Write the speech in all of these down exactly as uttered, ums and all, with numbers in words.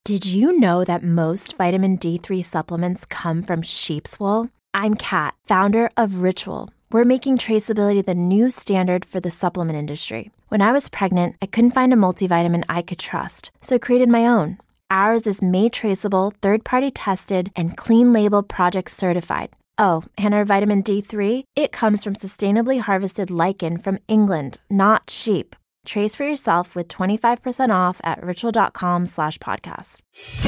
Did you know that most vitamin D three supplements come from sheep's wool? I'm Kat, founder of Ritual. We're making traceability the new standard for the supplement industry. When I was pregnant, I couldn't find a multivitamin I could trust, so I created my own. Ours is made traceable, third-party tested, and clean label project certified. Oh, and our vitamin D three, it comes from sustainably harvested lichen from England, not sheep. Trace for yourself with twenty-five percent off at ritual.com slash podcast.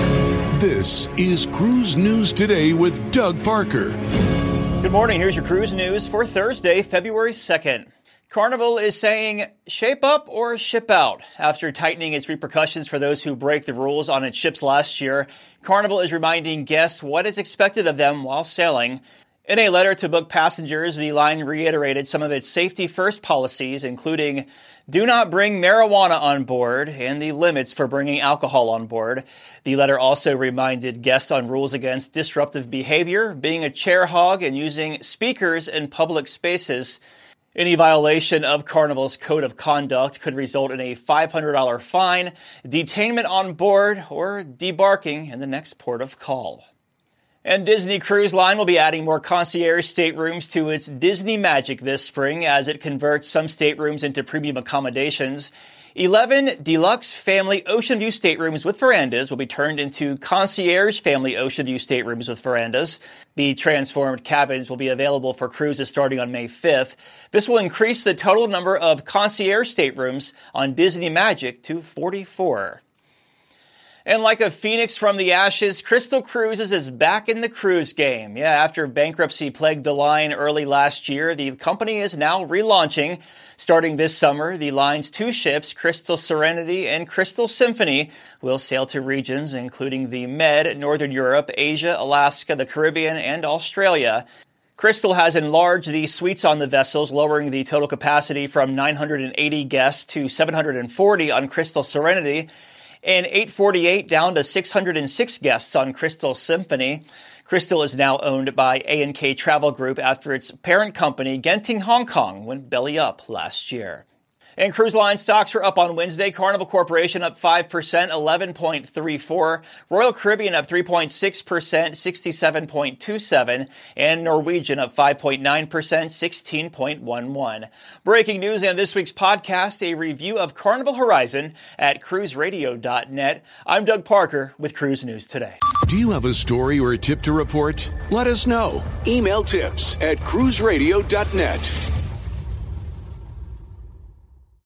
This is Cruise News Today with Doug Parker. Good morning. Here's your cruise news for Thursday, February second. Carnival is saying shape up or ship out. After tightening its repercussions for those who break the rules on its ships last year, Carnival is reminding guests what is expected of them while sailing. In a letter to book passengers, the line reiterated some of its safety-first policies, including do not bring marijuana on board and the limits for bringing alcohol on board. The letter also reminded guests on rules against disruptive behavior, being a chair hog, and using speakers in public spaces. Any violation of Carnival's code of conduct could result in a five hundred dollars fine, detainment on board, or debarking in the next port of call. And Disney Cruise Line will be adding more concierge staterooms to its Disney Magic this spring as it converts some staterooms into premium accommodations. eleven deluxe family ocean view staterooms with verandas will be turned into concierge family ocean view staterooms with verandas. The transformed cabins will be available for cruises starting on May fifth. This will increase the total number of concierge staterooms on Disney Magic to forty-four. And like a phoenix from the ashes, Crystal Cruises is back in the cruise game. Yeah, after bankruptcy plagued the line early last year, the company is now relaunching. Starting this summer, the line's two ships, Crystal Serenity and Crystal Symphony, will sail to regions including the Med, Northern Europe, Asia, Alaska, the Caribbean, and Australia. Crystal has enlarged the suites on the vessels, lowering the total capacity from nine hundred eighty guests to seven hundred forty on Crystal Serenity, and eight forty-eight down to six hundred six guests on Crystal Symphony. Crystal is now owned by A and K Travel Group after its parent company, Genting Hong Kong, went belly up last year. And cruise line stocks were up on Wednesday. Carnival Corporation up five percent, eleven point three four. Royal Caribbean up three point six percent, sixty-seven point two seven. And Norwegian up five point nine percent, sixteen point one one. Breaking news on this week's podcast, a review of Carnival Horizon at cruise radio dot net. I'm Doug Parker with Cruise News Today. Do you have a story or a tip to report? Let us know. Email tips at cruise radio dot net.